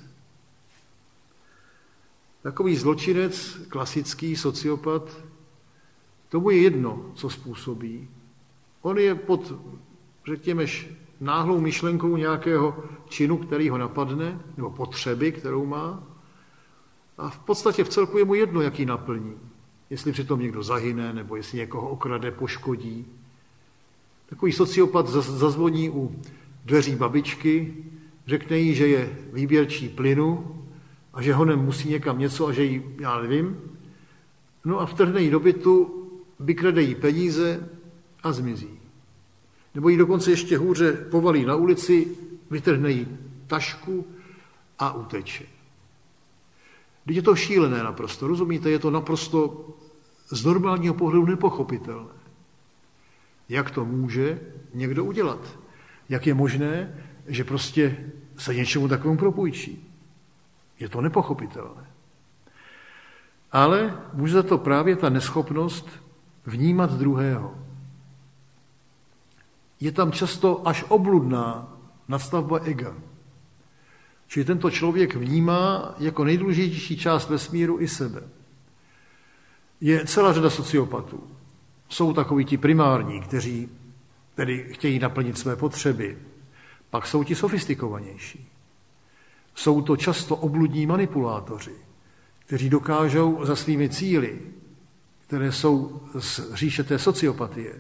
Takový zločinec, klasický sociopat, tomu je jedno, co způsobí. On je pod, řekněme, náhlou myšlenkou nějakého činu, který ho napadne, nebo potřeby, kterou má, a v podstatě v celku je mu jedno, jaký naplní. Jestli přitom někdo zahyne, nebo jestli někoho okrade, poškodí. Takový sociopat zazvoní u dveří babičky, řekne jí, že je výběrčí plynu a že honem musí někam něco a že jí, já nevím, no a vtrhne jí do bytu, vykrade jí peníze a zmizí. Nebo jí dokonce ještě hůře povalí na ulici, vytrhne jí tašku a uteče. Když je to šílené naprosto, rozumíte, je to naprosto z normálního pohledu nepochopitelné. Jak to může někdo udělat? Jak je možné, že prostě se něčemu takovému propůjčí? Je to nepochopitelné. Ale může za to právě ta neschopnost vnímat druhého. Je tam často až obludná nadstavba ega. Čili tento člověk vnímá jako nejdůležitější část vesmíru i sebe. Je celá řada sociopatů. Jsou takoví ti primární, kteří tedy chtějí naplnit své potřeby. Pak jsou ti sofistikovanější. Jsou to často obludní manipulátoři, kteří dokážou za svými cíli, které jsou z říše té sociopatie,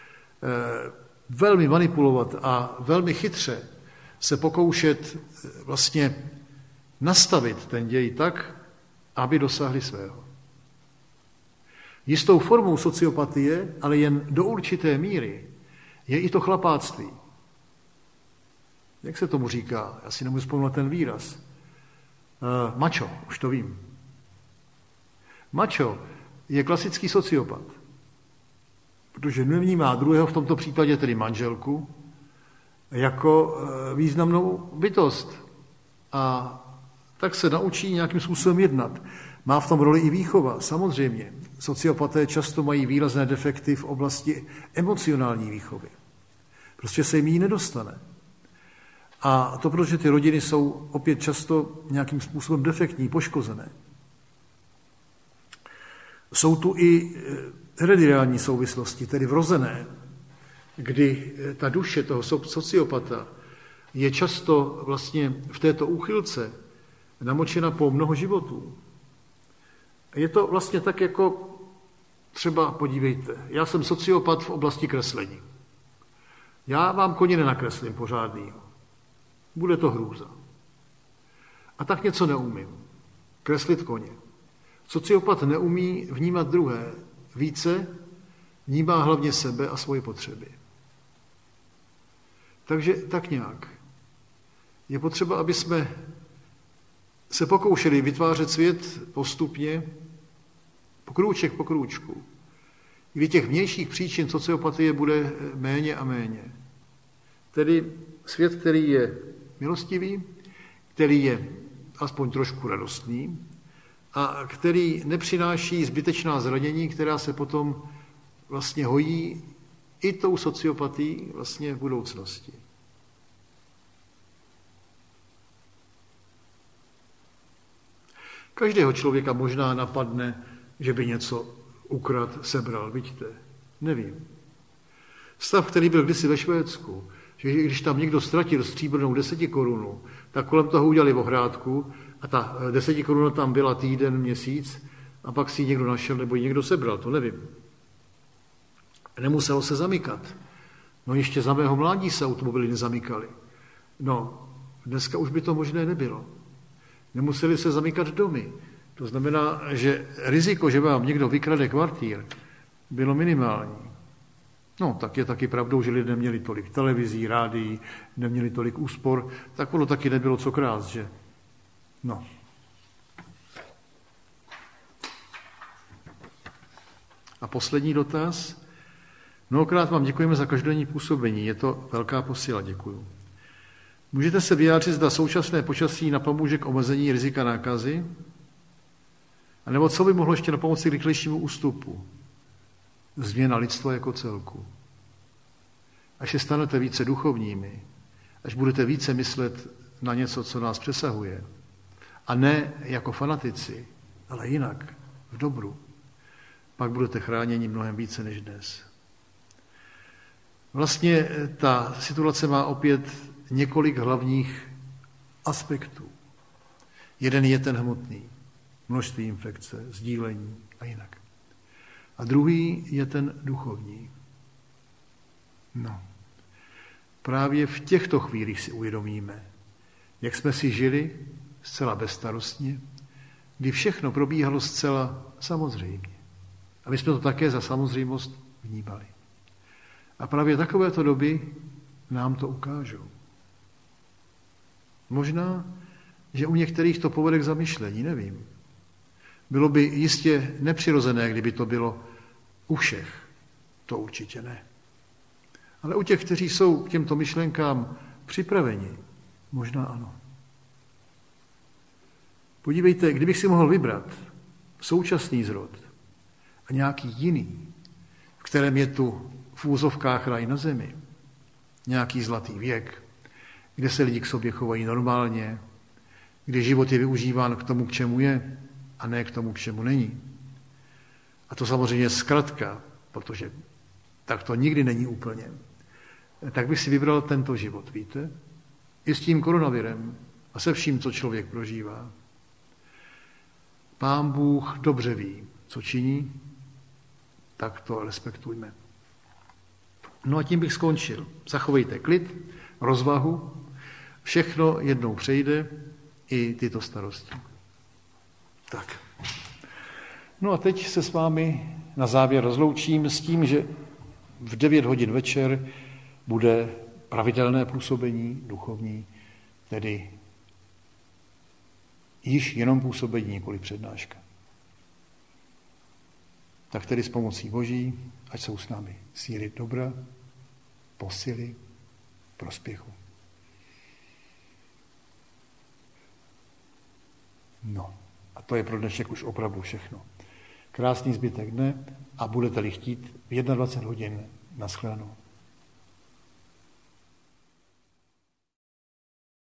velmi manipulovat a velmi chytře se pokoušet vlastně nastavit ten děj tak, aby dosáhli svého. Jistou formou sociopatie, ale jen do určité míry, je i to chlapáctví. Jak se tomu říká? Já si nemůžu vzpomenout ten výraz. Uh, macho, už to vím. Macho je klasický sociopat, protože nevnímá druhého, v tomto případě tedy manželku, jako významnou bytost. A tak se naučí nějakým způsobem jednat. Má v tom roli i výchova, samozřejmě. Sociopaté často mají výrazné defekty v oblasti emocionální výchovy. Prostě se jim jí nedostane. A to protože ty rodiny jsou opět často nějakým způsobem defektní, poškozené. Jsou tu i hereditární souvislosti, tedy vrozené, kdy ta duše toho sociopata je často vlastně v této úchylce namočena po mnoho životů. Je to vlastně tak jako třeba, podívejte, já jsem sociopat v oblasti kreslení. Já vám koně nenakreslím pořádnýho. Bude to hrůza. A tak něco neumím. Kreslit koně. Sociopat neumí vnímat druhé více, vnímá hlavně sebe a svoje potřeby. Takže tak nějak. Je potřeba, aby jsme se pokoušeli vytvářet svět postupně, po krůček po krůčku, kdy těch vnějších příčin sociopatie bude méně a méně. Tedy svět, který je milostivý, který je aspoň trošku radostný a který nepřináší zbytečná zranění, která se potom vlastně hojí i tou sociopatií vlastně v budoucnosti. Každého člověka možná napadne, že by něco ukradl, sebral, vidíte? Nevím. Stav, který byl kdysi ve Švédsku, že když tam někdo ztratil stříbrnou desetikorunu, tak kolem toho udělali ohrádku a ta desetikoruna tam byla týden, měsíc a pak si ji někdo našel nebo ji někdo sebral, to nevím. Nemuselo se zamykat. No ještě za mého mládí se automobily nezamykaly. No, dneska už by to možné nebylo. Nemuseli se zamykat domy. To znamená, že riziko, že vám někdo vykrade kvartír, bylo minimální. No, tak je taky pravdou, že lidé neměli tolik televizí, rádií, neměli tolik úspor, tak ono taky nebylo co krást, že? No. A poslední dotaz. Mnohokrát vám děkujeme za každodenní působení, je to velká posila, děkuju. Můžete se vyjádřit, zda současné počasí napomůže k omezení rizika nákazy? A nebo co by mohlo ještě napomoci k rychlejšímu ústupu? Změna lidstva jako celku. Až se stanete více duchovními, až budete více myslet na něco, co nás přesahuje, a ne jako fanatici, ale jinak, v dobru, pak budete chráněni mnohem více než dnes. Vlastně ta situace má opět několik hlavních aspektů. Jeden je ten hmotný, množství infekce, sdílení a jinak. A druhý je ten duchovní. No. Právě v těchto chvílích si uvědomíme, jak jsme si žili zcela bezstarostně, kdy všechno probíhalo zcela samozřejmě. A my jsme to také za samozřejmost vnímali. A právě takovéto doby nám to ukážou. Možná, že u některých to povede k zamyšlení, nevím. Bylo by jistě nepřirozené, kdyby to bylo u všech. To určitě ne. Ale u těch, kteří jsou k těmto myšlenkám připraveni, možná ano. Podívejte, kdybych si mohl vybrat současný zrod a nějaký jiný, v kterém je tu v úzovkách raj na zemi, nějaký zlatý věk, kde se lidi k sobě chovají normálně, kde život je využíván k tomu, k čemu je, a ne k tomu, k čemu není. A to samozřejmě zkratka, protože tak to nikdy není úplně. Tak bych si vybral tento život, víte? I s tím koronavirem a se vším, co člověk prožívá. Pán Bůh dobře ví, co činí, tak to respektujme. No a tím bych skončil. Zachovejte klid, rozvahu, všechno jednou přejde, i tyto starosti. Tak. No a teď se s vámi na závěr rozloučím s tím, že v devět hodin večer bude pravidelné působení duchovní, tedy již jenom působení, nikoli přednáška. Tak tedy s pomocí Boží, ať jsou s námi síly dobra, posily, prospěchu. No, a to je pro dnešek už opravdu všechno. Krásný zbytek dne a budete-li chtít v dvacet jedna hodin na shledanou.